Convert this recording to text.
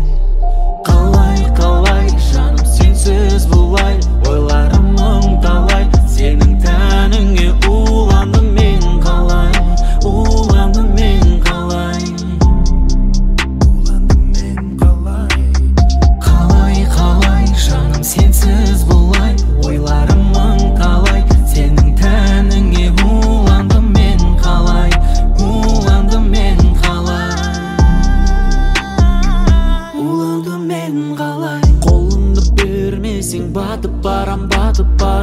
Қалай, жаным сенсіз бұлай, ойларым мың талай. Сенің тәніңе уландым мен қалай, уландым мен қалай. Қалай, жаным сенсіз бұлай, ойларым мың талай. Сенің тәніңе уландым мен қалай, уландым мен қалай, уландым мен қалай. Қолымды бермесең батып барам,